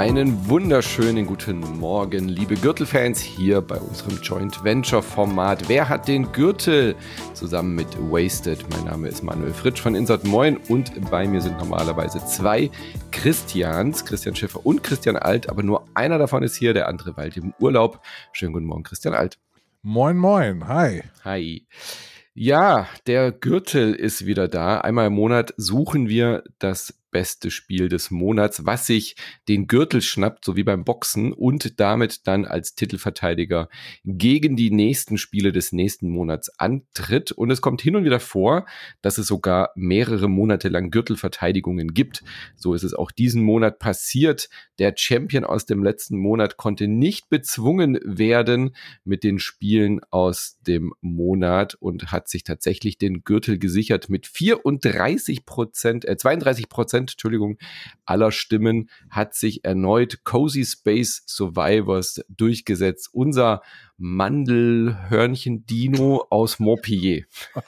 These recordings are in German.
Einen wunderschönen guten Morgen, liebe Gürtelfans, hier bei unserem Joint Venture Format. Wer hat den Gürtel? Zusammen mit Wasted. Mein Name ist Manuel Fritsch von Insert Moin und bei mir sind normalerweise zwei Christians, Christian Schiffer und Christian Alt, aber nur einer davon ist hier, der andere weilt im Urlaub. Schönen guten Morgen, Christian Alt. Moin, moin, hi. Hi. Ja, der Gürtel ist wieder da. Einmal im Monat suchen wir das beste Spiel des Monats, was sich den Gürtel schnappt, so wie beim Boxen, und damit dann als Titelverteidiger gegen die nächsten Spiele des nächsten Monats antritt. Und es kommt hin und wieder vor, dass es sogar mehrere Monate lang Gürtelverteidigungen gibt. So ist es auch diesen Monat passiert. Der Champion aus dem letzten Monat konnte nicht bezwungen werden mit den Spielen aus dem Monat und hat sich tatsächlich den Gürtel gesichert mit 32% aller Stimmen, hat sich erneut Cozy Space Survivors durchgesetzt. Unser Mandelhörnchen-Dino aus Montpellier.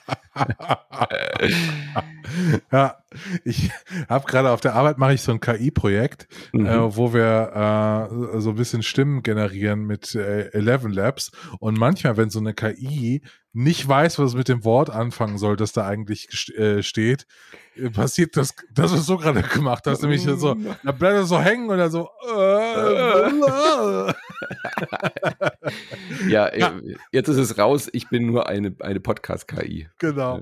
Ja, ich habe gerade auf der Arbeit, mache ich so ein KI-Projekt, wo wir so ein bisschen Stimmen generieren mit 11 Labs, und manchmal, wenn so eine KI nicht weiß, was es mit dem Wort anfangen soll, das da eigentlich steht, passiert das was du so gerade gemacht hast, nämlich so, da bleibt er so hängen oder so. Ja, jetzt ist es raus, ich bin nur eine Podcast-KI. Genau.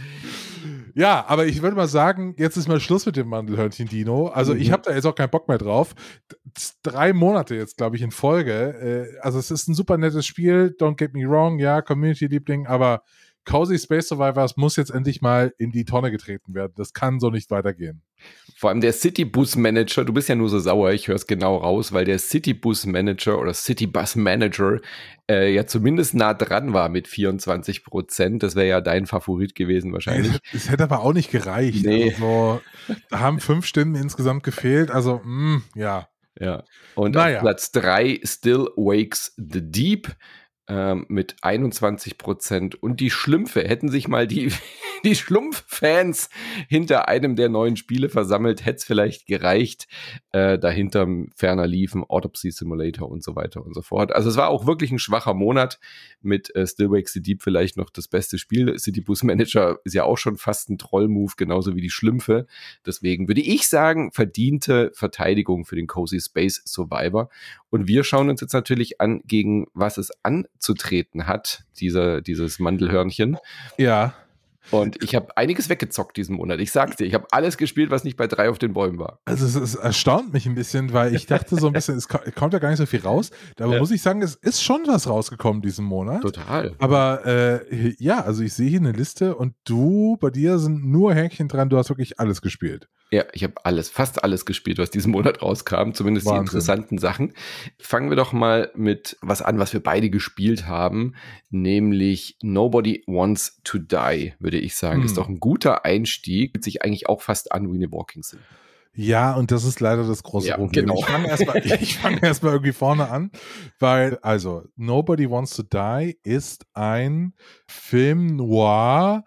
Ja, aber ich würde mal sagen, jetzt ist mal Schluss mit dem Mandelhörnchen-Dino. Also ich habe da jetzt auch keinen Bock mehr drauf. 3 Monate jetzt, glaube ich, in Folge. Also es ist ein super nettes Spiel, don't get me wrong, ja, Community-Liebling, aber Cozy Space Survivors muss jetzt endlich mal in die Tonne getreten werden. Das kann so nicht weitergehen. Vor allem der City-Bus-Manager, du bist ja nur so sauer, ich höre es genau raus, weil der City-Bus-Manager oder City-Bus-Manager ja zumindest nah dran war mit 24%. Das wäre ja dein Favorit gewesen wahrscheinlich. Es hätte aber auch nicht gereicht. Nee. Also, da haben 5 Stimmen insgesamt gefehlt. Also, ja. Ja. Und auf Platz 3 Still Wakes the Deep mit 21%. Und die Schlümpfe hätten sich mal die Schlumpf-Fans hinter einem der neuen Spiele versammelt, hätte es vielleicht gereicht. Dahinter ferner liefen Autopsy Simulator und so weiter und so fort. Also es war auch wirklich ein schwacher Monat mit Still Wakes the Deep vielleicht noch das beste Spiel. City Bus Manager ist ja auch schon fast ein Troll-Move, genauso wie die Schlümpfe. Deswegen würde ich sagen, verdiente Verteidigung für den Cozy Space Survivor. Und wir schauen uns jetzt natürlich an, gegen was es anzutreten hat, dieses Mandelhörnchen. Ja. Und ich habe einiges weggezockt diesen Monat. Ich sag's dir, ich habe alles gespielt, was nicht bei 3 auf den Bäumen war. Also es erstaunt mich ein bisschen, weil ich dachte so ein bisschen, es kommt ja gar nicht so viel raus. Da muss ich sagen, es ist schon was rausgekommen diesen Monat. Total. Aber ja, also ich sehe hier eine Liste und bei dir sind nur Häkchen dran, du hast wirklich alles gespielt. Ja, ich habe fast alles gespielt, was diesen Monat rauskam, zumindest Wahnsinn. Die interessanten Sachen. Fangen wir doch mal mit was an, was wir beide gespielt haben, nämlich Nobody Wants to Die, würde ich sagen. Ist doch ein guter Einstieg, fühlt sich eigentlich auch fast an wie eine Walking Sim. Ja, und das ist leider das große Problem. Genau. Ich fange erstmal irgendwie vorne an, weil, also, Nobody Wants to Die ist ein Film noir,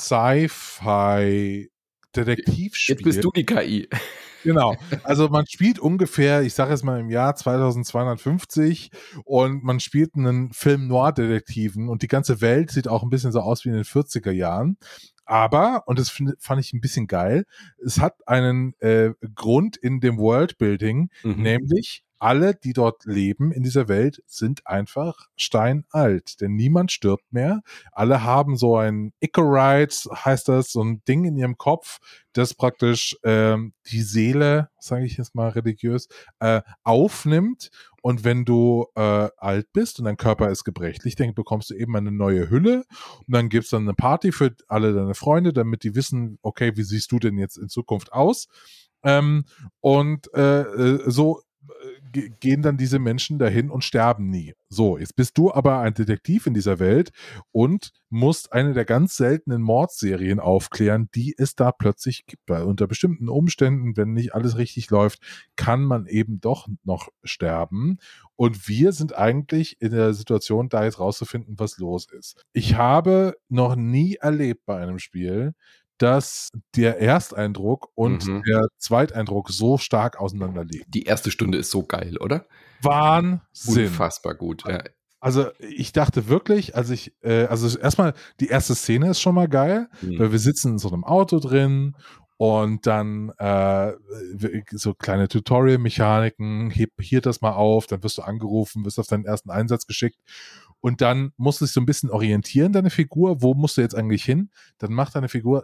Sci-Fi, Detektivspiel. Jetzt bist du die KI. Genau, also man spielt ungefähr, ich sage jetzt mal im Jahr 2250 und man spielt einen Film-Noir-Detektiven und die ganze Welt sieht auch ein bisschen so aus wie in den 40er Jahren. Aber, und das fand ich ein bisschen geil, es hat einen Grund in dem Worldbuilding, nämlich alle, die dort leben in dieser Welt, sind einfach steinalt, denn niemand stirbt mehr. Alle haben so ein Icarite, heißt das, so ein Ding in ihrem Kopf, das praktisch die Seele, sage ich jetzt mal religiös, aufnimmt. Und wenn du alt bist und dein Körper ist gebrechlich, dann bekommst du eben eine neue Hülle und dann gibt's dann eine Party für alle deine Freunde, damit die wissen, okay, wie siehst du denn jetzt in Zukunft aus? So gehen dann diese Menschen dahin und sterben nie. So, jetzt bist du aber ein Detektiv in dieser Welt und musst eine der ganz seltenen Mordserien aufklären, die es da plötzlich gibt. Weil unter bestimmten Umständen, wenn nicht alles richtig läuft, kann man eben doch noch sterben. Und wir sind eigentlich in der Situation, da jetzt rauszufinden, was los ist. Ich habe noch nie erlebt bei einem Spiel, dass der Ersteindruck und der Zweiteindruck so stark auseinanderliegen. Die erste Stunde ist so geil, oder? Wahnsinn. Unfassbar gut, ja. Also ich dachte wirklich, also erstmal, die erste Szene ist schon mal geil, weil wir sitzen in so einem Auto drin und dann so kleine Tutorial-Mechaniken, heb hier das mal auf, dann wirst du angerufen, wirst auf deinen ersten Einsatz geschickt und dann musst du dich so ein bisschen orientieren, deine Figur, wo musst du jetzt eigentlich hin? Dann macht deine Figur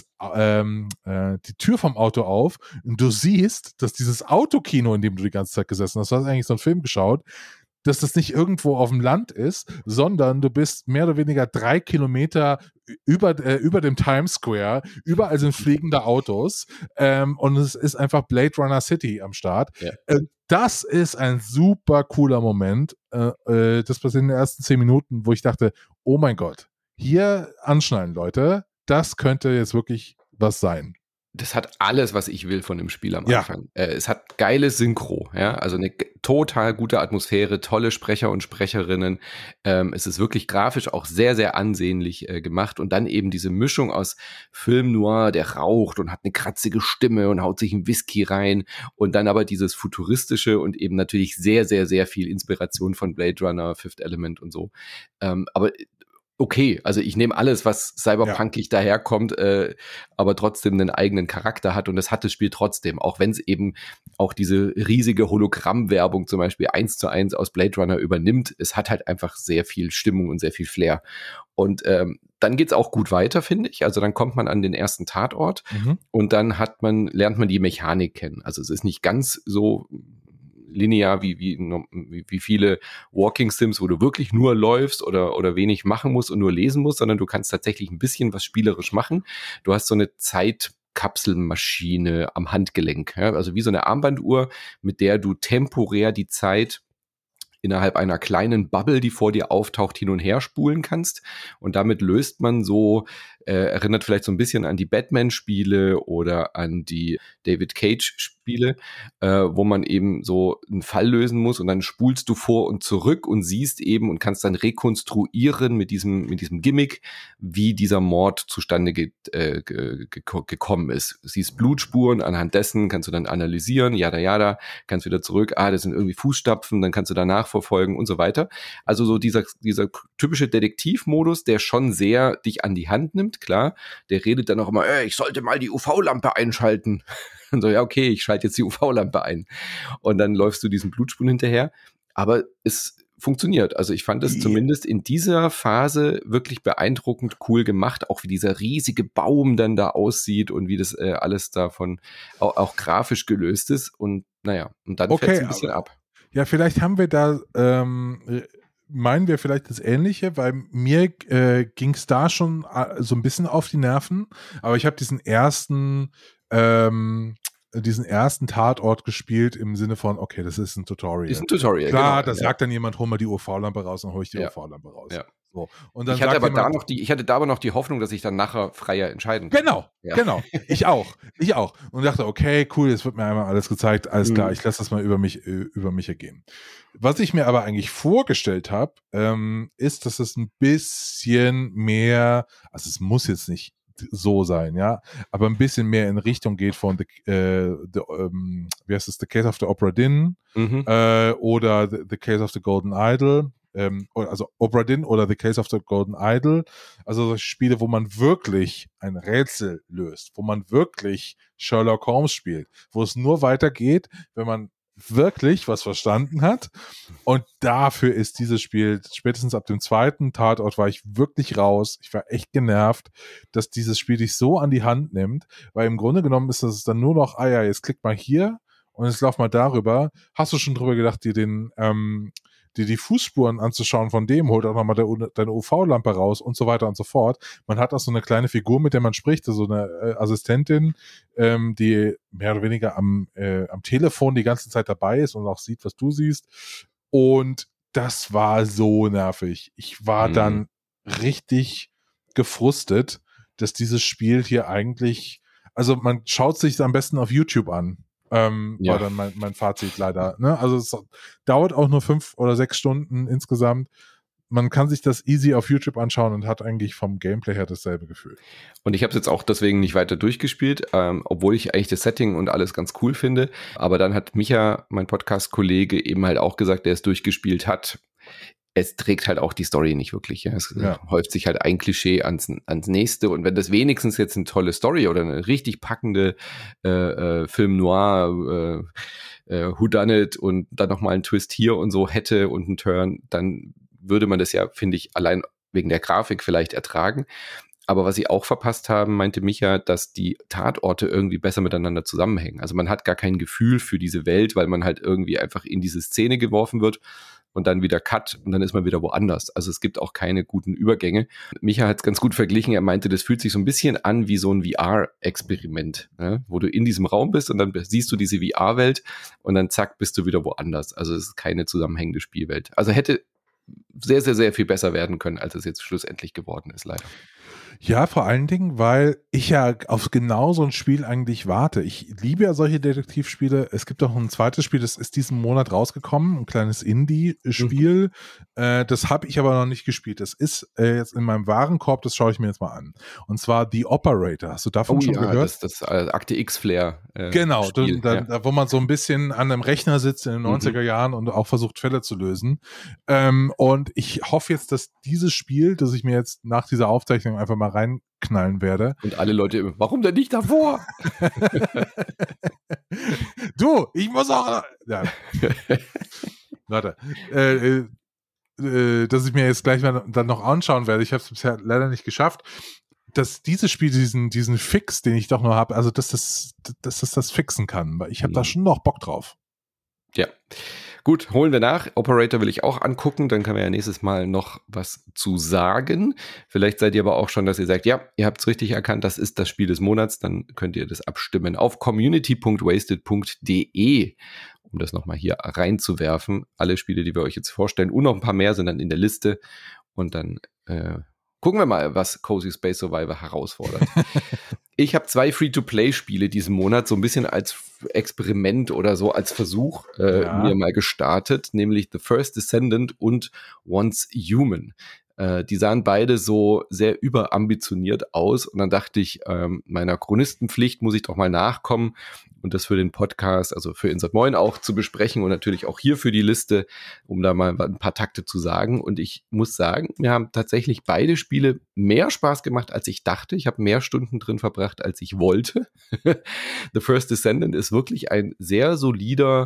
die Tür vom Auto auf und du siehst, dass dieses Autokino, in dem du die ganze Zeit gesessen hast, du hast eigentlich so einen Film geschaut, dass das nicht irgendwo auf dem Land ist, sondern du bist mehr oder weniger 3 Kilometer über dem Times Square, überall sind fliegende Autos und es ist einfach Blade Runner City am Start. Ja. Das ist ein super cooler Moment. Das passiert in den ersten 10 Minuten, wo ich dachte, oh mein Gott, hier anschnallen, Leute, das könnte jetzt wirklich was sein. Das hat alles, was ich will von dem Spiel am Anfang. Es hat geile Synchro, ja, also eine total gute Atmosphäre, tolle Sprecher und Sprecherinnen. Es ist wirklich grafisch auch sehr, sehr ansehnlich gemacht und dann eben diese Mischung aus Film Noir, der raucht und hat eine kratzige Stimme und haut sich einen Whisky rein und dann aber dieses futuristische und eben natürlich sehr, sehr, sehr viel Inspiration von Blade Runner, Fifth Element und so. Aber okay, also ich nehme alles, was cyberpunkig daherkommt, aber trotzdem einen eigenen Charakter hat und das hat das Spiel trotzdem, auch wenn es eben auch diese riesige Hologrammwerbung zum Beispiel 1:1 aus Blade Runner übernimmt. Es hat halt einfach sehr viel Stimmung und sehr viel Flair. Und dann geht's auch gut weiter, finde ich. Also dann kommt man an den ersten Tatort und dann lernt man die Mechanik kennen. Also es ist nicht ganz so linear wie viele Walking Sims, wo du wirklich nur läufst oder wenig machen musst und nur lesen musst, sondern du kannst tatsächlich ein bisschen was spielerisch machen. Du hast so eine Zeitkapselmaschine am Handgelenk, ja? Also wie so eine Armbanduhr, mit der du temporär die Zeit innerhalb einer kleinen Bubble, die vor dir auftaucht, hin und her spulen kannst. Und damit löst man so, erinnert vielleicht so ein bisschen an die Batman-Spiele oder an die David Cage-Spiele, wo man eben so einen Fall lösen muss und dann spulst du vor und zurück und siehst eben und kannst dann rekonstruieren mit diesem Gimmick, wie dieser Mord zustande gekommen ist. Du siehst Blutspuren, anhand dessen kannst du dann analysieren, jada, kannst wieder zurück, das sind irgendwie Fußstapfen, dann kannst du danach verfolgen und so weiter. Also so dieser typische Detektivmodus, der schon sehr dich an die Hand nimmt, klar, der redet dann auch immer, ich sollte mal die UV-Lampe einschalten. Und so, ja, okay, ich schalte jetzt die UV-Lampe ein. Und dann läufst du diesen Blutspuren hinterher. Aber es funktioniert. Also ich fand es zumindest in dieser Phase wirklich beeindruckend cool gemacht, auch wie dieser riesige Baum dann da aussieht und wie das alles davon auch grafisch gelöst ist. Und naja, und dann fällt es ein bisschen ab. Ja, vielleicht haben wir da meinen wir vielleicht das Ähnliche, weil mir ging es da schon so ein bisschen auf die Nerven, aber ich habe diesen ersten Tatort gespielt im Sinne von, okay, das ist ein Tutorial. Ist ein Tutorial, klar, genau, da sagt dann jemand, hol mal die UV-Lampe raus, dann hole ich die UV-Lampe raus. Ja. So. Und dann ich hatte da aber noch die Hoffnung, dass ich dann nachher freier entscheiden kann. Genau. Ich auch. Und dachte, okay, cool, jetzt wird mir einmal alles gezeigt, alles klar, ich lasse das mal über mich ergehen. Was ich mir aber eigentlich vorgestellt habe, ist, dass es ein bisschen mehr, also es muss jetzt nicht so sein, ja, aber ein bisschen mehr in Richtung geht von wie heißt es, The Case of the Obra Dinn oder the Case of the Golden Idol, also Obra Dinn oder The Case of the Golden Idol, also solche Spiele, wo man wirklich ein Rätsel löst, wo man wirklich Sherlock Holmes spielt, wo es nur weitergeht, wenn man wirklich was verstanden hat. Und dafür ist dieses Spiel, spätestens ab dem zweiten Tatort war ich wirklich raus. Ich war echt genervt, dass dieses Spiel dich so an die Hand nimmt, weil im Grunde genommen ist das dann nur noch, jetzt klick mal hier und jetzt lauf mal darüber. Hast du schon drüber gedacht, dir die Fußspuren anzuschauen von dem, holt auch nochmal deine UV-Lampe raus und so weiter und so fort. Man hat auch so eine kleine Figur, mit der man spricht, so eine Assistentin, die mehr oder weniger am Telefon die ganze Zeit dabei ist und auch sieht, was du siehst. Und das war so nervig. Ich war dann richtig gefrustet, dass dieses Spiel hier eigentlich, also man schaut sich am besten auf YouTube an. War dann mein Fazit leider. Ne? Also es dauert auch nur 5 oder 6 Stunden insgesamt. man kann sich das easy auf YouTube anschauen und hat eigentlich vom Gameplay her dasselbe Gefühl. Und ich habe es jetzt auch deswegen nicht weiter durchgespielt, obwohl ich eigentlich das Setting und alles ganz cool finde. Aber dann hat Micha, mein Podcast-Kollege, eben halt auch gesagt, der es durchgespielt hat. Es trägt halt auch die Story nicht wirklich. Ja. Es häuft sich halt ein Klischee ans nächste. Und wenn das wenigstens jetzt eine tolle Story oder eine richtig packende Film Noir, Whodunit und dann nochmal einen Twist hier und so hätte und einen Turn, dann würde man das ja, finde ich, allein wegen der Grafik vielleicht ertragen. Aber was sie auch verpasst haben, meinte Micha, dass die Tatorte irgendwie besser miteinander zusammenhängen. Also man hat gar kein Gefühl für diese Welt, weil man halt irgendwie einfach in diese Szene geworfen wird und dann wieder Cut und dann ist man wieder woanders. Also es gibt auch keine guten Übergänge. Micha hat es ganz gut verglichen. Er meinte, das fühlt sich so ein bisschen an wie so ein VR-Experiment, ne? Wo du in diesem Raum bist und dann siehst du diese VR-Welt und dann zack, bist du wieder woanders. Also es ist keine zusammenhängende Spielwelt. Also hätte sehr, sehr, sehr viel besser werden können, als es jetzt schlussendlich geworden ist, leider. Ja, vor allen Dingen, weil ich ja auf genau so ein Spiel eigentlich warte. Ich liebe ja solche Detektivspiele. Es gibt auch ein zweites Spiel, das ist diesen Monat rausgekommen, ein kleines Indie-Spiel. Das habe ich aber noch nicht gespielt. Das ist jetzt in meinem Warenkorb, das schaue ich mir jetzt mal an. Und zwar The Operator. Hast du davon schon gehört? Das Akte X-Flair. Genau, wo man so ein bisschen an einem Rechner sitzt in den 90er Jahren und auch versucht, Fälle zu lösen. Und ich hoffe jetzt, dass dieses Spiel, das ich mir jetzt nach dieser Aufzeichnung einfach mal reinknallen werde. Und alle Leute, warum denn nicht davor? Du, ich muss auch. Ja. Warte. Dass ich mir jetzt gleich mal dann noch anschauen werde. Ich habe es bisher leider nicht geschafft. Dass dieses Spiel diesen Fix, den ich doch noch habe, also dass das fixen kann. Weil ich habe da schon noch Bock drauf. Ja. Gut, holen wir nach. Operator will ich auch angucken, dann können wir ja nächstes Mal noch was zu sagen. Vielleicht seid ihr aber auch schon, dass ihr sagt, ja, ihr habt es richtig erkannt, das ist das Spiel des Monats, dann könnt ihr das abstimmen auf community.wasted.de, um das nochmal hier reinzuwerfen. Alle Spiele, die wir euch jetzt vorstellen und noch ein paar mehr sind dann in der Liste und dann gucken wir mal, was Cozy Space Survivor herausfordert. Ich habe 2 Free-to-Play-Spiele diesen Monat so ein bisschen als Experiment oder so als Versuch mir mal gestartet, nämlich The First Descendant und Once Human. Die sahen beide so sehr überambitioniert aus und dann dachte ich, meiner Chronistenpflicht muss ich doch mal nachkommen und das für den Podcast, also für Insert Moin auch zu besprechen und natürlich auch hier für die Liste, um da mal ein paar Takte zu sagen. Und ich muss sagen, mir haben tatsächlich beide Spiele mehr Spaß gemacht, als ich dachte. Ich habe mehr Stunden drin verbracht, als ich wollte. The First Descendant ist wirklich ein sehr solider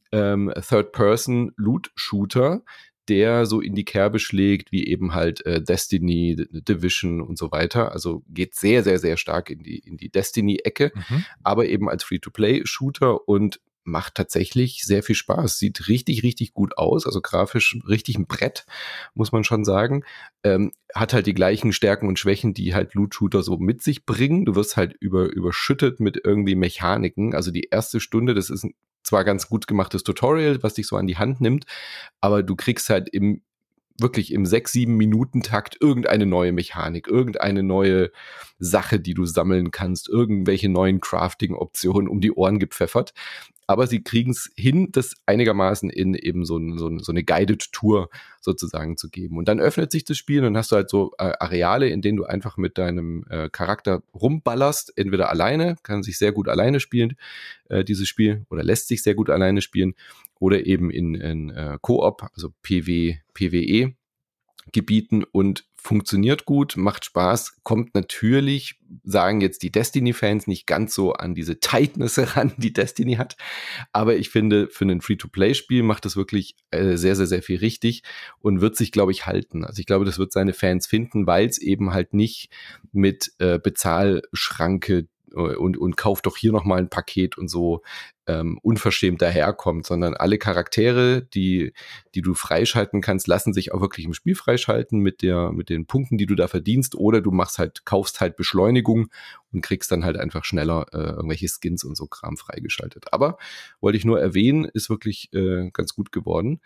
Third-Person-Loot-Shooter, der so in die Kerbe schlägt, wie eben halt Destiny, Division und so weiter. Also geht sehr, sehr, sehr stark in die Destiny-Ecke, aber eben als Free-to-Play-Shooter und macht tatsächlich sehr viel Spaß. Sieht richtig, richtig gut aus, also grafisch richtig ein Brett, muss man schon sagen. Hat halt die gleichen Stärken und Schwächen, die halt Loot-Shooter so mit sich bringen. Du wirst halt überschüttet mit irgendwie Mechaniken. Also die erste Stunde, das ist zwar ganz gut gemachtes Tutorial, was dich so an die Hand nimmt, aber du kriegst halt wirklich im 6-7 Minuten Takt irgendeine neue Mechanik, irgendeine neue Sache, die du sammeln kannst, irgendwelche neuen Crafting-Optionen um die Ohren gepfeffert. Aber sie kriegen es hin, das einigermaßen in eben so eine Guided Tour sozusagen zu geben. Und dann öffnet sich das Spiel und dann hast du halt so Areale, in denen du einfach mit deinem Charakter rumballerst, entweder alleine, kann sich sehr gut alleine spielen, dieses Spiel, oder lässt sich sehr gut alleine spielen, oder eben in Koop, also PvE Gebieten und funktioniert gut, macht Spaß, kommt natürlich, sagen jetzt die Destiny-Fans, nicht ganz so an diese Tightness ran, die Destiny hat, aber ich finde, für ein Free-to-Play-Spiel macht es wirklich sehr, sehr, sehr viel richtig und wird sich, glaube ich, halten. Also ich glaube, das wird seine Fans finden, weil es eben halt nicht mit Bezahlschranke und kauf doch hier nochmal ein Paket und so unverschämt daherkommt, sondern alle Charaktere, die du freischalten kannst, lassen sich auch wirklich im Spiel freischalten mit den Punkten, die du da verdienst, oder du kaufst halt Beschleunigung und kriegst dann halt einfach schneller irgendwelche Skins und so Kram freigeschaltet. Aber wollte ich nur erwähnen, ist wirklich ganz gut geworden.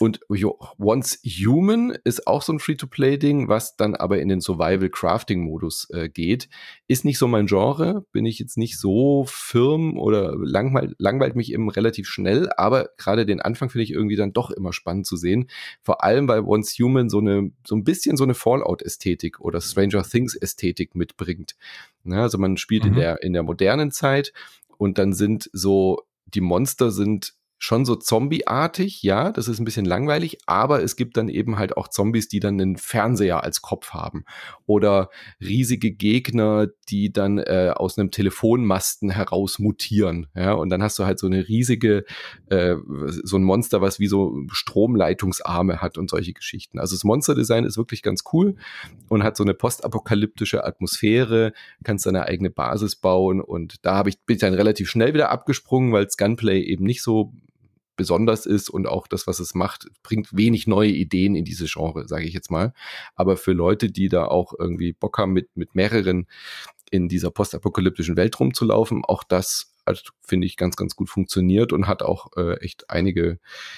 Und Once Human ist auch so ein Free-to-Play-Ding, was dann aber in den Survival-Crafting-Modus geht. Ist nicht so mein Genre, bin ich jetzt nicht so firm oder langweilt mich eben relativ schnell, aber gerade den Anfang finde ich irgendwie dann doch immer spannend zu sehen. Vor allem, weil Once Human so ein bisschen so eine Fallout-Ästhetik oder Stranger Things-Ästhetik mitbringt. Ja, also man spielt in der modernen Zeit und dann sind so, die Monster sind schon so zombieartig, ja, das ist ein bisschen langweilig, aber es gibt dann eben halt auch Zombies, die dann einen Fernseher als Kopf haben oder riesige Gegner, die dann aus einem Telefonmasten heraus mutieren, ja, und dann hast du halt so eine riesige, so ein Monster, was wie so Stromleitungsarme hat und solche Geschichten. Also das Monsterdesign ist wirklich ganz cool und hat so eine postapokalyptische Atmosphäre, kannst deine eigene Basis bauen und da bin ich dann relativ schnell wieder abgesprungen, weil das Gunplay eben nicht so besonders ist und auch das, was es macht, bringt wenig neue Ideen in diese Genre, sage ich jetzt mal. Aber für Leute, die da auch irgendwie Bock haben, mit mehreren in dieser postapokalyptischen Welt rumzulaufen, auch das finde ich ganz, ganz gut funktioniert und hat auch echt einige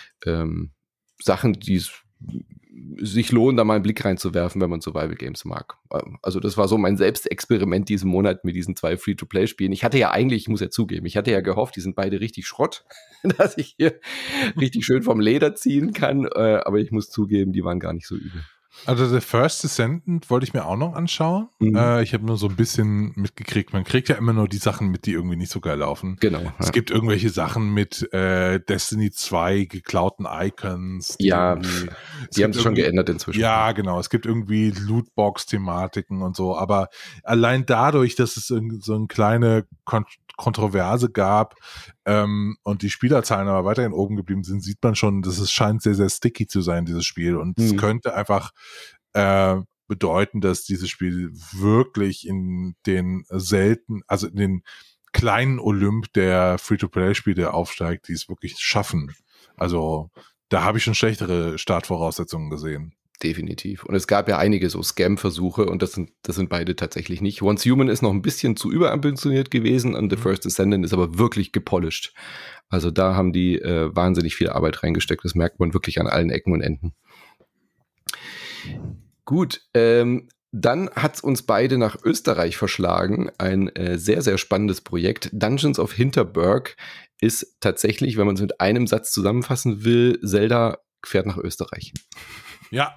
Sachen, die sich lohnen, da mal einen Blick reinzuwerfen, wenn man Survival Games mag. Also das war so mein Selbstexperiment diesen Monat mit diesen 2 Free-to-Play-Spielen. Ich hatte ja eigentlich, ich muss ja zugeben, ich hatte ja gehofft, die sind beide richtig Schrott, dass ich hier richtig schön vom Leder ziehen kann, aber ich muss zugeben, die waren gar nicht so übel. Also The First Descendant wollte ich mir auch noch anschauen. Ich habe nur so ein bisschen mitgekriegt, man kriegt ja immer nur die Sachen mit, die irgendwie nicht so geil laufen. Genau. Es gibt irgendwelche Sachen mit Destiny 2 geklauten Icons. Die haben sich schon geändert inzwischen. Ja, genau. Es gibt irgendwie Lootbox-Thematiken und so, aber allein dadurch, dass es so eine kleine Kontroverse gab und die Spielerzahlen aber weiterhin oben geblieben sind, sieht man schon, dass es scheint sehr, sehr sticky zu sein, dieses Spiel. Und es könnte einfach bedeuten, dass dieses Spiel wirklich in den also in den kleinen Olymp der Free-to-Play-Spiele aufsteigt, die es wirklich schaffen. Also da habe ich schon schlechtere Startvoraussetzungen gesehen. Definitiv. Und es gab ja einige so Scam-Versuche und das sind beide tatsächlich nicht. Once Human ist noch ein bisschen zu überambitioniert gewesen und The First Descendant ist aber wirklich gepolished. Also da haben die wahnsinnig viel Arbeit reingesteckt. Das merkt man wirklich an allen Ecken und Enden. Gut, dann hat es uns beide nach Österreich verschlagen. Ein sehr, sehr spannendes Projekt. Dungeons of Hinterberg ist tatsächlich, wenn man es mit einem Satz zusammenfassen will, Zelda fährt nach Österreich. Ja.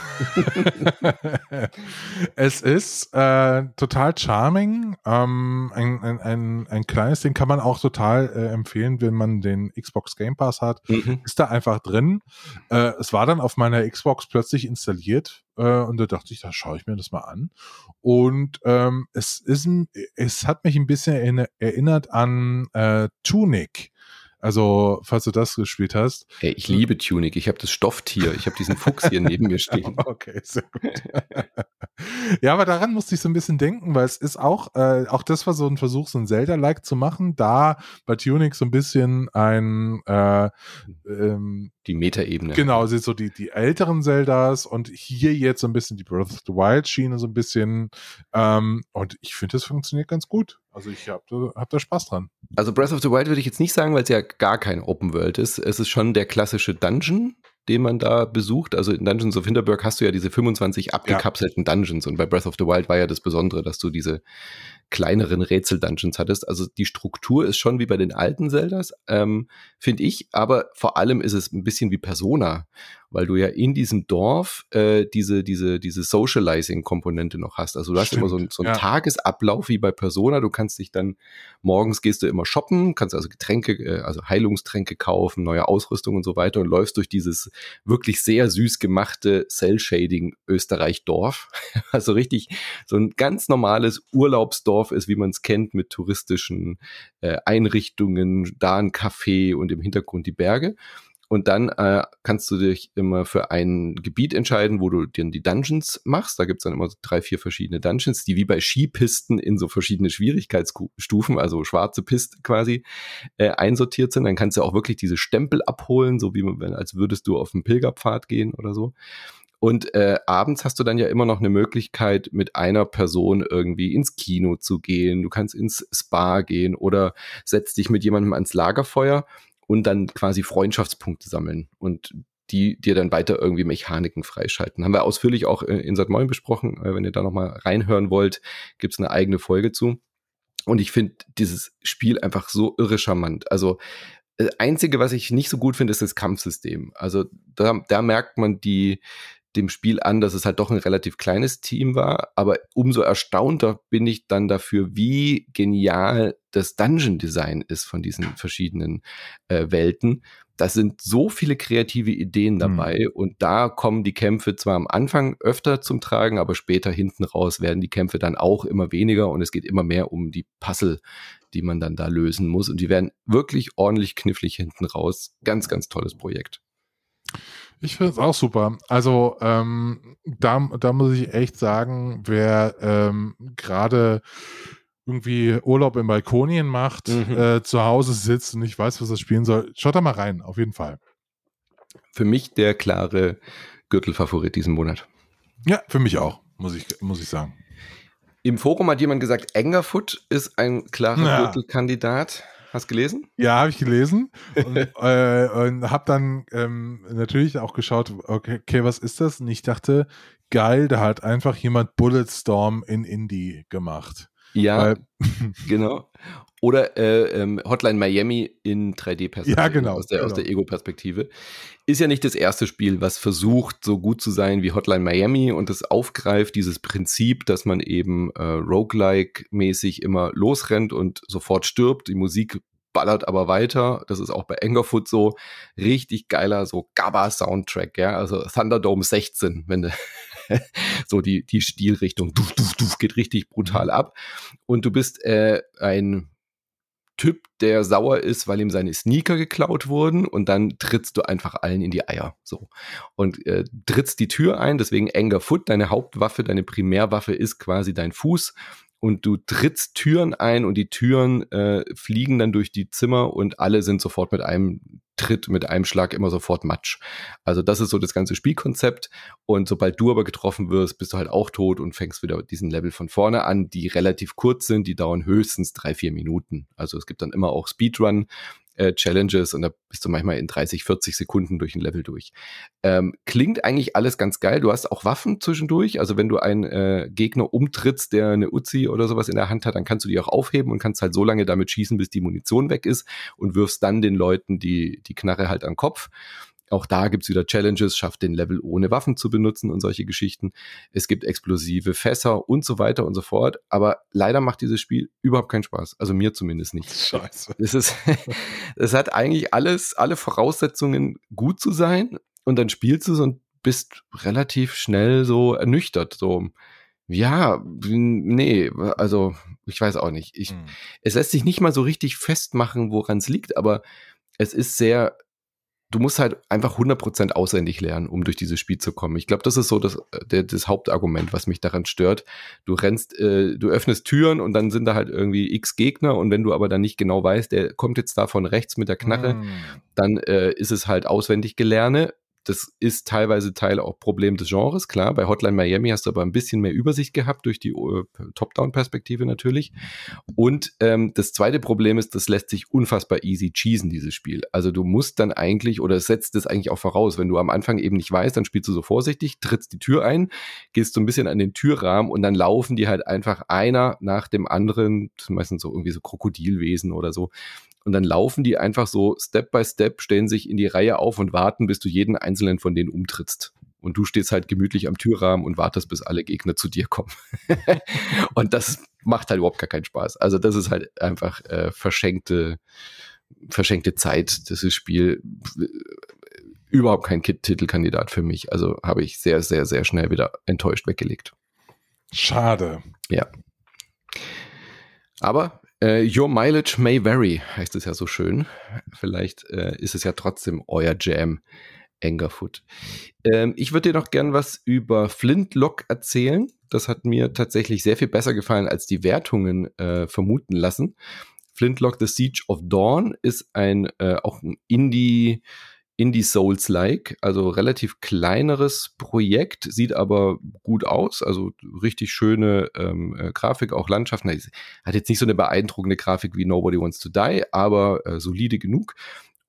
Es ist total charming. Ein kleines Ding kann man auch total empfehlen, wenn man den Xbox Game Pass hat. Ist da einfach drin. Es war dann auf meiner Xbox plötzlich installiert und da dachte ich, da schaue ich mir das mal an. Und es hat mich ein bisschen erinnert an Tunic. Also, falls du das gespielt hast. Hey, ich liebe Tunic. Ich habe das Stofftier. Ich habe diesen Fuchs hier neben mir stehen. Okay, sehr gut. Ja, aber daran musste ich so ein bisschen denken, weil es ist auch das war so ein Versuch, so ein Zelda-like zu machen. Da bei Tunic so ein bisschen die Metaebene. Genau, sind so die älteren Zeldas und hier jetzt so ein bisschen die Breath of the Wild Schiene so ein bisschen. Und ich finde, das funktioniert ganz gut. Also ich hab da Spaß dran. Also Breath of the Wild würde ich jetzt nicht sagen, weil es ja gar kein Open World ist. Es ist schon der klassische Dungeon, den man da besucht. Also in Dungeons of Hinterberg hast du ja diese 25 abgekapselten Dungeons und bei Breath of the Wild war ja das Besondere, dass du diese kleineren Rätsel-Dungeons hattest. Also die Struktur ist schon wie bei den alten Zeldas, finde ich, aber vor allem ist es ein bisschen wie Persona, weil du ja in diesem Dorf diese Socializing-Komponente noch hast. Also du hast immer so einen Tagesablauf wie bei Persona. Du kannst dich dann, morgens gehst du immer shoppen, kannst also Getränke, also Heilungstränke kaufen, neue Ausrüstung und so weiter und läufst durch dieses wirklich sehr süß gemachte Cell-Shading Österreich-Dorf. Also richtig so ein ganz normales Urlaubsdorf ist, wie man es kennt, mit touristischen Einrichtungen, da ein Café und im Hintergrund die Berge. Und dann kannst du dich immer für ein Gebiet entscheiden, wo du dir die Dungeons machst. Da gibt's dann immer so 3, 4 verschiedene Dungeons, die wie bei Skipisten in so verschiedene Schwierigkeitsstufen, also schwarze Piste quasi, einsortiert sind. Dann kannst du auch wirklich diese Stempel abholen, so wie als würdest du auf einen Pilgerpfad gehen oder so. Und abends hast du dann ja immer noch eine Möglichkeit, mit einer Person irgendwie ins Kino zu gehen. Du kannst ins Spa gehen oder setzt dich mit jemandem ans Lagerfeuer und dann quasi Freundschaftspunkte sammeln. Und die dir dann weiter irgendwie Mechaniken freischalten. Haben wir ausführlich auch in St. Moin besprochen. Wenn ihr da nochmal reinhören wollt, gibt's eine eigene Folge zu. Und ich finde dieses Spiel einfach so irre charmant. Also das Einzige, was ich nicht so gut finde, ist das Kampfsystem. Also da merkt man dem Spiel an, dass es halt doch ein relativ kleines Team war, aber umso erstaunter bin ich dann dafür, wie genial das Dungeon-Design ist von diesen verschiedenen Welten. Da sind so viele kreative Ideen dabei und da kommen die Kämpfe zwar am Anfang öfter zum Tragen, aber später hinten raus werden die Kämpfe dann auch immer weniger und es geht immer mehr um die Puzzle, die man dann da lösen muss und die werden wirklich ordentlich knifflig hinten raus. Ganz, ganz tolles Projekt. Ich finde es auch super. Also da muss ich echt sagen, wer gerade irgendwie Urlaub in Balkonien macht, zu Hause sitzt und nicht weiß, was er spielen soll, schaut da mal rein, auf jeden Fall. Für mich der klare Gürtelfavorit diesen Monat. Ja, für mich auch, muss ich sagen. Im Forum hat jemand gesagt, Angerfoot ist ein klarer Gürtelkandidat. Hast du gelesen? Ja, habe ich gelesen und habe dann natürlich auch geschaut, okay, was ist das? Und ich dachte, geil, da hat einfach jemand Bulletstorm in Indie gemacht. Ja, genau. Oder Hotline Miami in 3D-Perspektive, ja, genau, aus der Ego-Perspektive. Ist ja nicht das erste Spiel, was versucht, so gut zu sein wie Hotline Miami und das aufgreift, dieses Prinzip, dass man eben Roguelike-mäßig immer losrennt und sofort stirbt. Die Musik ballert aber weiter. Das ist auch bei Angerfoot so. Richtig geiler, so GABA-Soundtrack, ja. Also Thunderdome 16, wenn du so die Stilrichtung geht richtig brutal ab. Und du bist ein Typ, der sauer ist, weil ihm seine Sneaker geklaut wurden und dann trittst du einfach allen in die Eier. So. Und trittst die Tür ein, deswegen Angerfoot, deine Hauptwaffe, deine Primärwaffe ist quasi dein Fuß und du trittst Türen ein und die Türen fliegen dann durch die Zimmer und alle sind sofort mit einem Tritt, mit einem Schlag immer sofort Matsch. Also das ist so das ganze Spielkonzept und sobald du aber getroffen wirst, bist du halt auch tot und fängst wieder diesen Level von vorne an, die relativ kurz sind, die dauern höchstens 3-4 Minuten. Also es gibt dann immer auch Speedrun Challenges und da bist du manchmal in 30, 40 Sekunden durch ein Level durch. Klingt eigentlich alles ganz geil. Du hast auch Waffen zwischendurch. Also wenn du einen Gegner umtrittst, der eine Uzi oder sowas in der Hand hat, dann kannst du die auch aufheben und kannst halt so lange damit schießen, bis die Munition weg ist und wirfst dann den Leuten die Knarre halt an den Kopf. Auch da gibt's wieder Challenges, schafft den Level ohne Waffen zu benutzen und solche Geschichten. Es gibt explosive Fässer und so weiter und so fort. Aber leider macht dieses Spiel überhaupt keinen Spaß. Also mir zumindest nicht. Scheiße. Es hat eigentlich alle Voraussetzungen, gut zu sein. Und dann spielst du es und bist relativ schnell so ernüchtert. So, ja, nee, also ich weiß auch nicht. Es lässt sich nicht mal so richtig festmachen, woran es liegt, aber es ist sehr... Du musst halt einfach 100% auswendig lernen, um durch dieses Spiel zu kommen. Ich glaube, das ist so das Hauptargument, was mich daran stört. Du öffnest Türen und dann sind da halt irgendwie x Gegner und wenn du aber dann nicht genau weißt, der kommt jetzt da von rechts mit der Knarre, dann ist es halt auswendig gelerne. Das ist teilweise Teil auch Problem des Genres, klar. Bei Hotline Miami hast du aber ein bisschen mehr Übersicht gehabt durch die Top-Down-Perspektive natürlich. Und das zweite Problem ist, das lässt sich unfassbar easy cheesen, dieses Spiel. Also du musst dann eigentlich, oder es setzt es eigentlich auch voraus, wenn du am Anfang eben nicht weißt, dann spielst du so vorsichtig, trittst die Tür ein, gehst so ein bisschen an den Türrahmen und dann laufen die halt einfach einer nach dem anderen, meistens so irgendwie so Krokodilwesen oder so, und dann laufen die einfach so Step by Step, stellen sich in die Reihe auf und warten, bis du jeden einzelnen von denen umtrittst. Und du stehst halt gemütlich am Türrahmen und wartest, bis alle Gegner zu dir kommen. Und das macht halt überhaupt gar keinen Spaß. Also das ist halt einfach verschenkte Zeit, dieses Spiel. Überhaupt kein Titelkandidat für mich. Also habe ich sehr, sehr, sehr schnell wieder enttäuscht weggelegt. Schade. Ja. Aber your mileage may vary, heißt es ja so schön. Vielleicht ist es ja trotzdem euer Jam, Angerfoot. Ich würde dir noch gern was über Flintlock erzählen. Das hat mir tatsächlich sehr viel besser gefallen, als die Wertungen vermuten lassen. Flintlock The Siege of Dawn ist auch ein Indie Souls-like, also relativ kleineres Projekt, sieht aber gut aus, also richtig schöne Grafik, auch Landschaften. Hat jetzt nicht so eine beeindruckende Grafik wie Nobody Wants to Die, aber solide genug.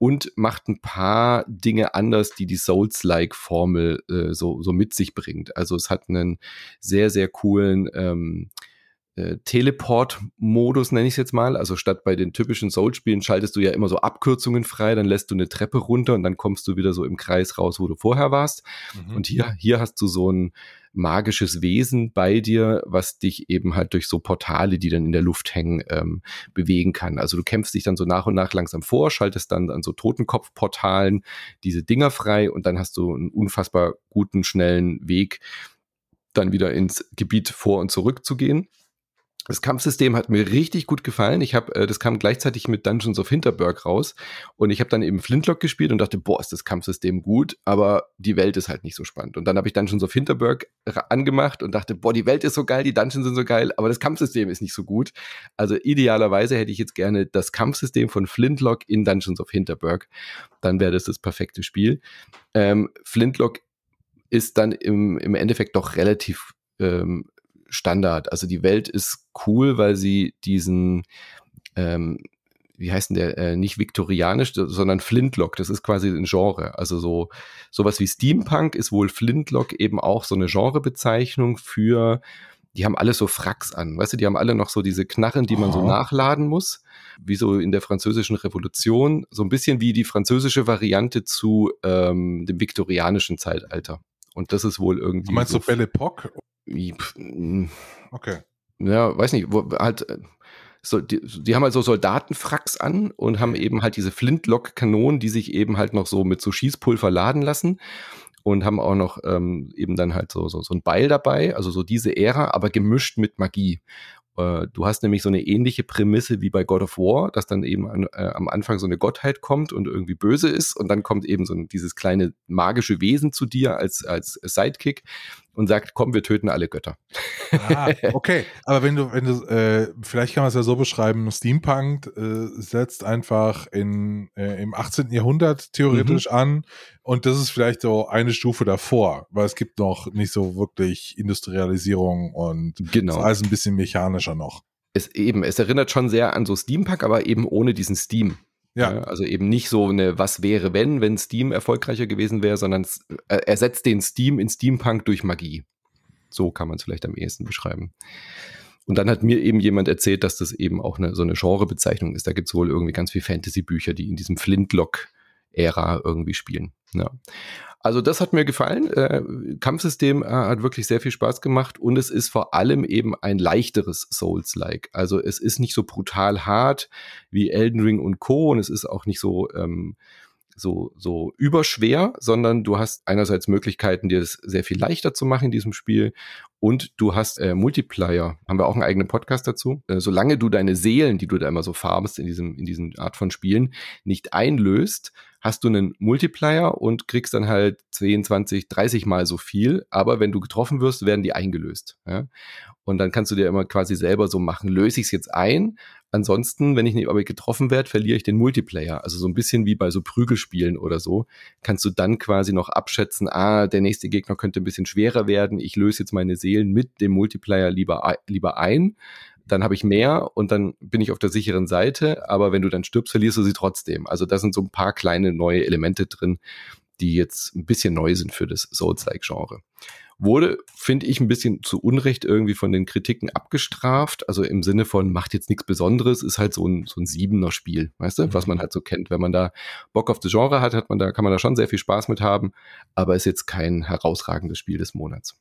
und macht ein paar Dinge anders, die Souls-like-Formel so mit sich bringt. Also es hat einen sehr, sehr coolen Teleport-Modus, nenne ich es jetzt mal. Also statt bei den typischen Souls-Spielen schaltest du ja immer so Abkürzungen frei, dann lässt du eine Treppe runter und dann kommst du wieder so im Kreis raus, wo du vorher warst. Und hier hast du so ein magisches Wesen bei dir, was dich eben halt durch so Portale, die dann in der Luft hängen, bewegen kann. Also du kämpfst dich dann so nach und nach langsam vor, schaltest dann an so Totenkopfportalen diese Dinger frei und dann hast du einen unfassbar guten, schnellen Weg, dann wieder ins Gebiet vor und zurück zu gehen. Das Kampfsystem hat mir richtig gut gefallen. Das kam gleichzeitig mit Dungeons of Hinterberg raus und ich habe dann eben Flintlock gespielt und dachte, boah, ist das Kampfsystem gut, aber die Welt ist halt nicht so spannend. Und dann habe ich Dungeons of Hinterberg angemacht und dachte, boah, die Welt ist so geil, die Dungeons sind so geil, aber das Kampfsystem ist nicht so gut. Also idealerweise hätte ich jetzt gerne das Kampfsystem von Flintlock in Dungeons of Hinterberg. Dann wäre das perfekte Spiel. Flintlock ist dann im Endeffekt doch relativ Standard. Also die Welt ist cool, weil sie diesen, wie heißt denn der, nicht viktorianisch, sondern Flintlock, das ist quasi ein Genre. Also sowas wie Steampunk ist wohl Flintlock eben auch so eine Genrebezeichnung für, die haben alle so Fracks an, weißt du, die haben alle noch so diese Knarren, die man so nachladen muss, wie so in der französischen Revolution, so ein bisschen wie die französische Variante zu dem viktorianischen Zeitalter. Und das ist wohl irgendwie. Du meinst so Belle Epoque? Okay. Ja, weiß nicht, die haben halt so Soldatenfracks an und haben eben halt diese Flintlock-Kanonen, die sich eben halt noch so mit so Schießpulver laden lassen und haben auch noch eben dann halt so ein Beil dabei, also so diese Ära, aber gemischt mit Magie. Du hast nämlich so eine ähnliche Prämisse wie bei God of War, dass dann eben am Anfang so eine Gottheit kommt und irgendwie böse ist und dann kommt eben dieses kleine magische Wesen zu dir als Sidekick und sagt, komm, wir töten alle Götter. Okay. Aber wenn du, vielleicht kann man es ja so beschreiben, Steampunk setzt einfach im 18. Jahrhundert theoretisch an und das ist vielleicht so eine Stufe davor, weil es gibt noch nicht so wirklich Industrialisierung und es ist alles ein bisschen mechanischer noch. Es erinnert schon sehr an so Steampunk, aber eben ohne diesen Steam. Ja. Also eben nicht so eine was wäre, wenn Steam erfolgreicher gewesen wäre, sondern ersetzt den Steam in Steampunk durch Magie. So kann man es vielleicht am ehesten beschreiben. Und dann hat mir eben jemand erzählt, dass das eben auch so eine Genrebezeichnung ist. Da gibt es wohl irgendwie ganz viel Fantasy-Bücher, die in diesem Flintlock-Ära irgendwie spielen. Ja. Also das hat mir gefallen. Kampfsystem hat wirklich sehr viel Spaß gemacht und es ist vor allem eben ein leichteres Souls-like. Also es ist nicht so brutal hart wie Elden Ring und Co. und es ist auch nicht so überschwer, sondern du hast einerseits Möglichkeiten, dir das sehr viel leichter zu machen in diesem Spiel und du hast Multiplayer, haben wir auch einen eigenen Podcast dazu. Solange du deine Seelen, die du da immer so farbst in diesen Art von Spielen, nicht einlöst, hast du einen Multiplayer und kriegst dann halt 10, 20, 30 Mal so viel, aber wenn du getroffen wirst, werden die eingelöst. Ja? Und dann kannst du dir immer quasi selber so machen, löse ich es jetzt ein? Ansonsten, wenn ich nicht aber getroffen werde, verliere ich den Multiplayer. Also so ein bisschen wie bei so Prügelspielen oder so, kannst du dann quasi noch abschätzen, der nächste Gegner könnte ein bisschen schwerer werden, ich löse jetzt meine Seelen mit dem Multiplayer lieber ein, dann habe ich mehr und dann bin ich auf der sicheren Seite, aber wenn du dann stirbst, verlierst du sie trotzdem. Also da sind so ein paar kleine neue Elemente drin, die jetzt ein bisschen neu sind für das Souls-like-Genre. Wurde, finde ich, ein bisschen zu Unrecht irgendwie von den Kritiken abgestraft. Also im Sinne von, macht jetzt nichts Besonderes, ist halt so ein 7er-Spiel, weißt du, was man halt so kennt. Wenn man da Bock auf das Genre hat, kann man da schon sehr viel Spaß mit haben, aber ist jetzt kein herausragendes Spiel des Monats.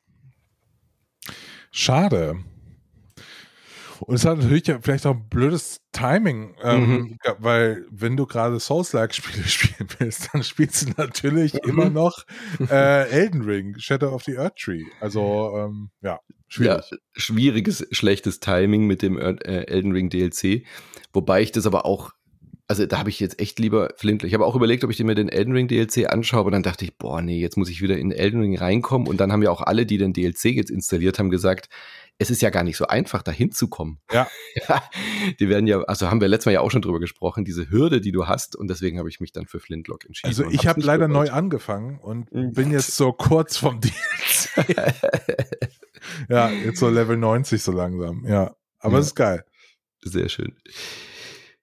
Schade. Und es hat natürlich vielleicht auch ein blödes Timing, weil wenn du gerade Souls-like-Spiele spielen willst, dann spielst du natürlich immer noch Elden Ring, Shadow of the Erdtree. Also, schwierig. Ja, schwieriges, schlechtes Timing mit dem Elden Ring DLC. Wobei ich das aber auch, also da habe ich jetzt echt lieber Flintlock. Ich habe auch überlegt, ob ich mir den Elden Ring DLC anschaue, aber dann dachte ich, jetzt muss ich wieder in Elden Ring reinkommen. Und dann haben ja auch alle, die den DLC jetzt installiert haben, gesagt, es ist ja gar nicht so einfach, da hinzukommen. Ja. Die werden ja, also haben wir letztes Mal ja auch schon drüber gesprochen, diese Hürde, die du hast. Und deswegen habe ich mich dann für Flintlock entschieden. Also ich habe leider neu angefangen und bin jetzt so kurz vom DLC. Ja, jetzt so Level 90 so langsam. Ja, aber es ist geil. Sehr schön.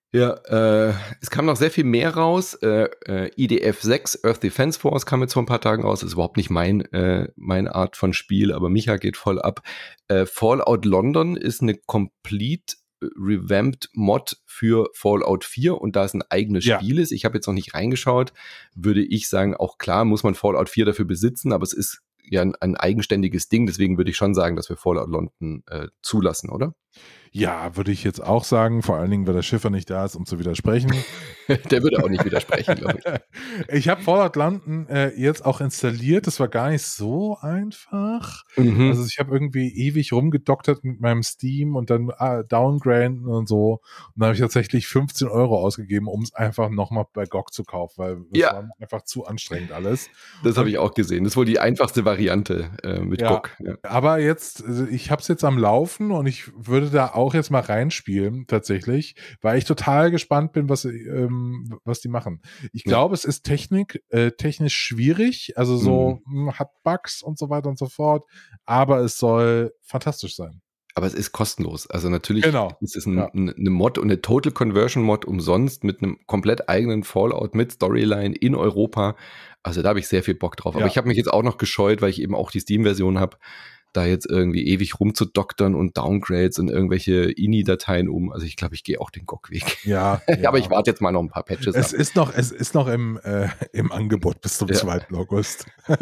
Ja, es kam noch sehr viel mehr raus. IDF 6, Earth Defense Force, kam jetzt vor ein paar Tagen raus. Ist überhaupt nicht meine Art von Spiel, aber Micha geht voll ab. Fallout London ist eine complete revamped Mod für Fallout 4 und da es ein eigenes Spiel ist, ich habe jetzt noch nicht reingeschaut, würde ich sagen, auch klar muss man Fallout 4 dafür besitzen, aber es ist ja ein eigenständiges Ding, deswegen würde ich schon sagen, dass wir Fallout London zulassen, oder? Ja, würde ich jetzt auch sagen, vor allen Dingen, weil der Schiffer nicht da ist, um zu widersprechen. Der würde auch nicht widersprechen, glaube ich. Ich habe Fallout London jetzt auch installiert, das war gar nicht so einfach. Mhm. Also ich habe irgendwie ewig rumgedoktert mit meinem Steam und dann downgraden und so. Und dann habe ich tatsächlich 15 € ausgegeben, um es einfach nochmal bei GOG zu kaufen, weil es war einfach zu anstrengend alles. Das habe ich auch gesehen. Das ist wohl die einfachste Variante mit GOG. Ja. Aber jetzt, ich habe es jetzt am Laufen und ich würde da auch jetzt mal reinspielen, tatsächlich, weil ich total gespannt bin, was die machen. Ich glaube, es ist technisch schwierig, also so hat Bugs und so weiter und so fort, aber es soll fantastisch sein. Aber es ist kostenlos. Also natürlich ist es eine Mod und eine Total Conversion Mod umsonst mit einem komplett eigenen Fallout mit Storyline in Europa. Also da habe ich sehr viel Bock drauf. Aber ich habe mich jetzt auch noch gescheut, weil ich eben auch die Steam-Version habe, da jetzt irgendwie ewig rumzudoktern und Downgrades und irgendwelche INI-Dateien um. Also ich glaube, ich gehe auch den GOG-Weg. Ja. Aber ich warte jetzt mal noch ein paar Patches ab. Es ist noch im Angebot bis zum 2. August.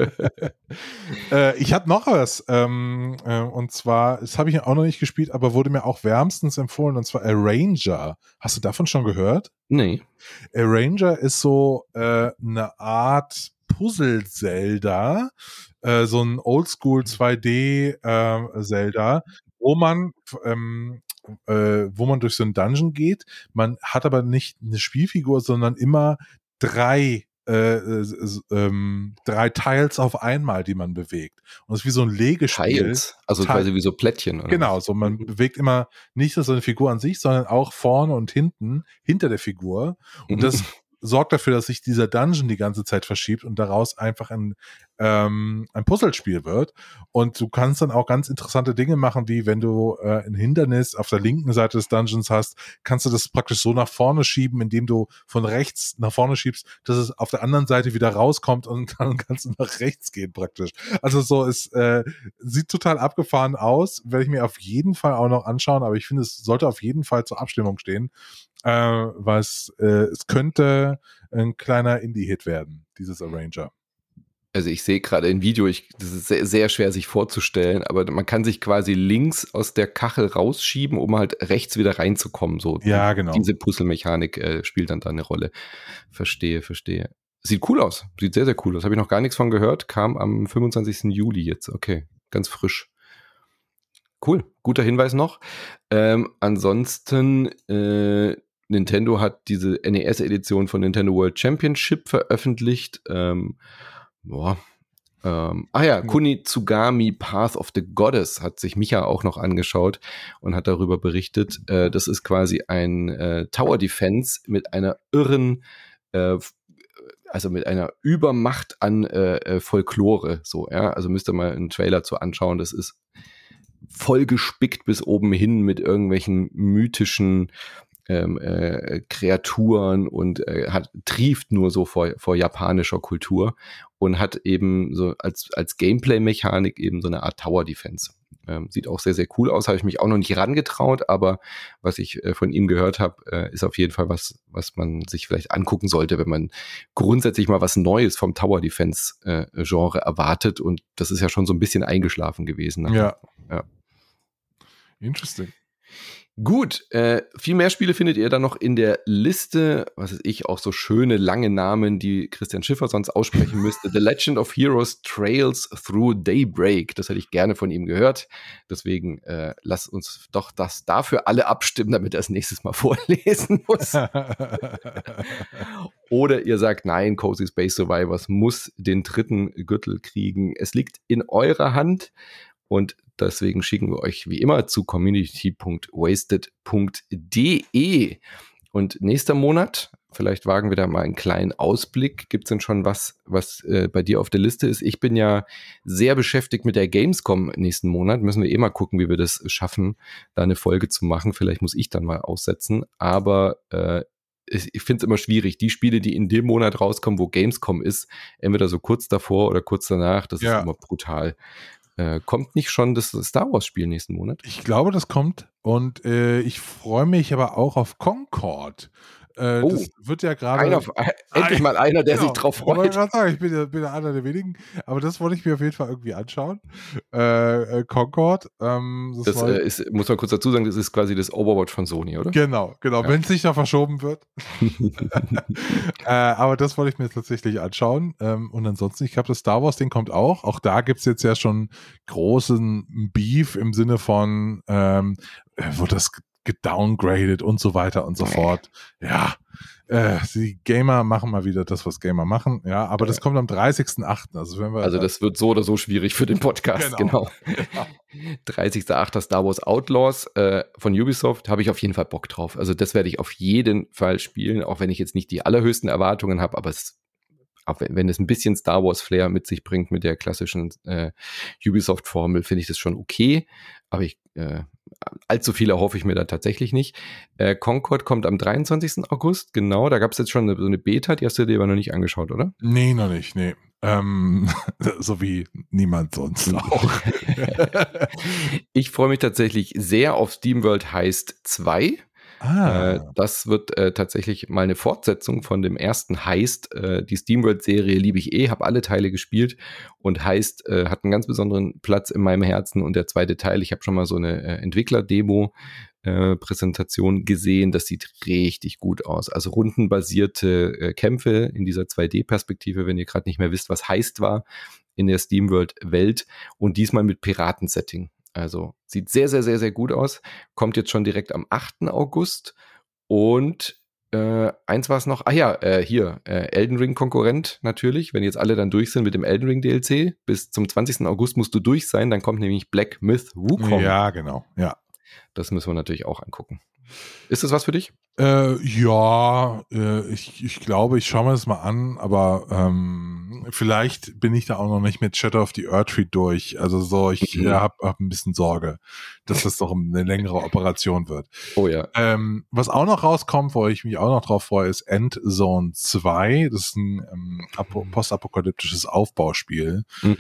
Ich habe noch was. Und zwar, das habe ich auch noch nicht gespielt, aber wurde mir auch wärmstens empfohlen, und zwar Arranger. Hast du davon schon gehört? Nee. Arranger ist so eine Art Puzzle-Zelda, so ein Oldschool 2D Zelda, wo man durch so einen Dungeon geht. Man hat aber nicht eine Spielfigur, sondern immer drei Tiles auf einmal, die man bewegt. Und es ist wie so ein Legespiel. Tiles, also quasi wie so Plättchen. Oder genau, so man bewegt immer nicht nur so eine Figur an sich, sondern auch vorne und hinter der Figur. Und das sorgt dafür, dass sich dieser Dungeon die ganze Zeit verschiebt und daraus einfach ein Puzzlespiel wird. Und du kannst dann auch ganz interessante Dinge machen, wie wenn du ein Hindernis auf der linken Seite des Dungeons hast, kannst du das praktisch so nach vorne schieben, indem du von rechts nach vorne schiebst, dass es auf der anderen Seite wieder rauskommt und dann kannst du nach rechts gehen praktisch. Also so, es sieht total abgefahren aus, werde ich mir auf jeden Fall auch noch anschauen, aber ich finde, es sollte auf jeden Fall zur Abstimmung stehen, weil es könnte ein kleiner Indie-Hit werden, dieses Arranger. Also ich sehe gerade ein Video, das ist sehr, sehr schwer sich vorzustellen, aber man kann sich quasi links aus der Kachel rausschieben, um halt rechts wieder reinzukommen. So. Ja, genau. Diese Puzzle-Mechanik spielt dann da eine Rolle. Verstehe. Sieht cool aus, sieht sehr, sehr cool aus. Habe ich noch gar nichts von gehört, kam am 25. Juli jetzt. Okay, ganz frisch. Cool, guter Hinweis noch. Ansonsten, Nintendo hat diese NES-Edition von Nintendo World Championship veröffentlicht. Kunitsugami Path of the Goddess hat sich Micha auch noch angeschaut und hat darüber berichtet. Das ist quasi ein Tower Defense mit einer irren, also mit einer Übermacht an Folklore. So, ja? Also müsst ihr mal einen Trailer zu anschauen. Das ist voll gespickt bis oben hin mit irgendwelchen mythischen Kreaturen und trieft nur so vor japanischer Kultur und hat eben so als Gameplay-Mechanik eben so eine Art Tower-Defense. Sieht auch sehr, sehr cool aus, habe ich mich auch noch nicht rangetraut, aber was ich von ihm gehört habe, ist auf jeden Fall was man sich vielleicht angucken sollte, wenn man grundsätzlich mal was Neues vom Tower-Defense-Genre erwartet, und das ist ja schon so ein bisschen eingeschlafen gewesen. Ja. Interesting. Gut, viel mehr Spiele findet ihr dann noch in der Liste, was weiß ich, auch so schöne, lange Namen, die Christian Schiffer sonst aussprechen müsste. The Legend of Heroes Trails Through Daybreak, das hätte ich gerne von ihm gehört. Deswegen lasst uns doch das dafür alle abstimmen, damit er es nächstes Mal vorlesen muss. Oder ihr sagt, nein, Cozy Space Survivors muss den 3. Gürtel kriegen. Es liegt in eurer Hand. Und deswegen schicken wir euch wie immer zu community.wasted.de. Und nächster Monat Vielleicht wagen wir da mal einen kleinen Ausblick. Gibt es denn schon was bei dir auf der Liste ist? Ich bin ja sehr beschäftigt mit der Gamescom nächsten Monat. Müssen wir mal gucken, wie wir das schaffen, da eine Folge zu machen. Vielleicht muss ich dann mal aussetzen. Aber ich finde es immer schwierig. Die Spiele, die in dem Monat rauskommen, wo Gamescom ist, entweder so kurz davor oder kurz danach, das ist immer brutal. Kommt nicht schon das Star Wars Spiel nächsten Monat? Ich glaube, das kommt und ich freue mich aber auch auf Concord. Das wird ja gerade... Endlich mal einer, der sich drauf freut. Ich bin ja einer der wenigen, aber das wollte ich mir auf jeden Fall irgendwie anschauen. Concord. Muss man kurz dazu sagen, das ist quasi das Overwatch von Sony, oder? Genau. Ja. Wenn es nicht noch verschoben wird. Aber das wollte ich mir tatsächlich anschauen. Und ansonsten, ich glaube, das Star Wars Ding kommt auch. Auch da gibt es jetzt ja schon großen Beef im Sinne von, wird das gedowngradet und so weiter und so fort. Ja, die Gamer machen mal wieder das, was Gamer machen. Ja, aber das kommt am 30.08. Also das wird so oder so schwierig für den Podcast, genau. 30.08. Star Wars Outlaws von Ubisoft, habe ich auf jeden Fall Bock drauf. Also das werde ich auf jeden Fall spielen, auch wenn ich jetzt nicht die allerhöchsten Erwartungen habe, aber auch wenn es ein bisschen Star Wars Flair mit sich bringt mit der klassischen Ubisoft-Formel, finde ich das schon okay. Aber allzu viel erhoffe ich mir da tatsächlich nicht. Concord kommt am 23. August, genau. Da gab es jetzt schon so eine Beta, die hast du dir aber noch nicht angeschaut, oder? Nee, noch nicht, nee. So wie niemand sonst auch. Ich freue mich tatsächlich sehr auf SteamWorld Heist 2. Das wird tatsächlich mal eine Fortsetzung von dem ersten Heist. Die SteamWorld-Serie liebe ich habe alle Teile gespielt und Heist hat einen ganz besonderen Platz in meinem Herzen. Und der zweite Teil, ich habe schon mal so eine Entwickler-Demo-Präsentation gesehen, das sieht richtig gut aus. Also rundenbasierte Kämpfe in dieser 2D-Perspektive, wenn ihr gerade nicht mehr wisst, was Heist war in der SteamWorld-Welt und diesmal mit Piratensetting. Also sieht sehr, sehr, sehr, sehr gut aus. Kommt jetzt schon direkt am 8. August. Und eins war es noch. Elden Ring Konkurrent natürlich. Wenn jetzt alle dann durch sind mit dem Elden Ring DLC, bis zum 20. August musst du durch sein. Dann kommt nämlich Black Myth Wukong. Ja, genau. Ja. Das müssen wir natürlich auch angucken. Ist das was für dich? Ich glaube, ich schaue mir das mal an, aber vielleicht bin ich da auch noch nicht mit Shadow of the Erdtree durch. Also ich habe ein bisschen Sorge, dass das doch eine längere Operation wird. Oh ja. Was auch noch rauskommt, wo ich mich auch noch drauf freue, ist Endzone 2. Das ist ein postapokalyptisches Aufbauspiel.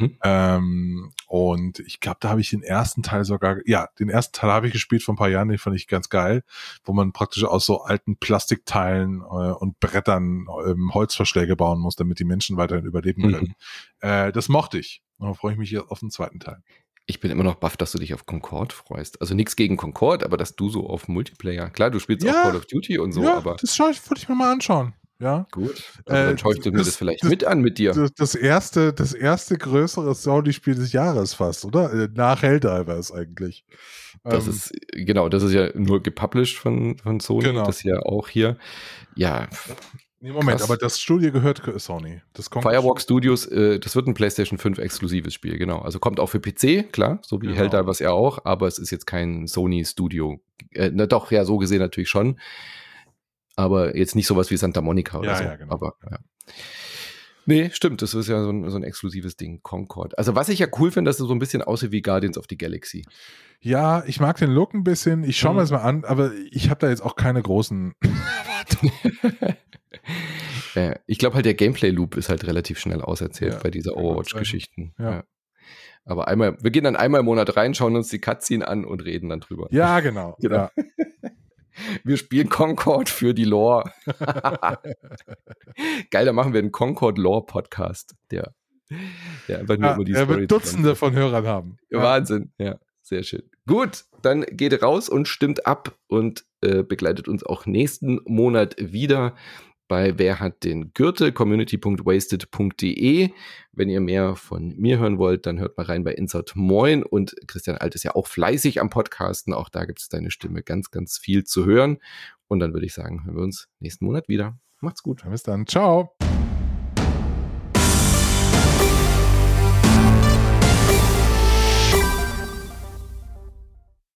Und ich glaube, da habe ich den ersten Teil habe ich gespielt vor ein paar Jahren, den fand ich ganz geil, wo man praktisch aus so alten Plastikteilen und Brettern Holzverschläge bauen muss, damit die Menschen weiterhin überleben können. Das mochte ich. Da freue ich mich jetzt auf den zweiten Teil. Ich bin immer noch baff, dass du dich auf Concord freust. Also nichts gegen Concord, aber dass du so auf Multiplayer. Klar, du spielst auch Call of Duty und so, aber. Das wollte ich mir mal anschauen. Ja. Gut. Also dann schaust du mir das vielleicht mit an mit dir. Das erste größere Sony-Spiel des Jahres fast, oder? Nach Helldivers eigentlich. Das ist ja nur gepublished von Sony. Genau. Das ist ja auch hier. Ja. Nee, Moment, krass. Aber das Studio gehört Sony. Firewalk Studios, das wird ein PlayStation 5 exklusives Spiel, genau. Also kommt auch für PC, klar, so wie Helldivers ja auch, aber es ist jetzt kein Sony-Studio. So gesehen natürlich schon. Aber jetzt nicht sowas wie Santa Monica oder so. Ja, genau. Aber, ja. Nee, stimmt, das ist ja so ein exklusives Ding, Concord. Also was ich ja cool finde, dass es so ein bisschen aussieht wie Guardians of the Galaxy. Ja, ich mag den Look ein bisschen. Ich schaue mir das mal an, aber ich habe da jetzt auch keine großen Erwartungen. Ich glaube halt, der Gameplay-Loop ist halt relativ schnell auserzählt bei dieser Overwatch-Geschichten. Ja. Aber wir gehen dann einmal im Monat rein, schauen uns die Cutscene an und reden dann drüber. Ja, genau. Ja. Wir spielen Concord für die Lore. Geil, da machen wir einen Concord Lore Podcast, der einfach nur über die Story. Er wird Dutzende von Hörern haben. Ja. Wahnsinn, ja, sehr schön. Gut, dann geht raus und stimmt ab und begleitet uns auch nächsten Monat wieder bei Wer hat den Gürtel? community.wasted.de. Wenn ihr mehr von mir hören wollt, dann hört mal rein bei Insert Moin. Und Christian Alt ist ja auch fleißig am Podcasten. Auch da gibt es deine Stimme ganz, ganz viel zu hören. Und dann würde ich sagen, hören wir uns nächsten Monat wieder. Macht's gut. Bis dann. Ciao.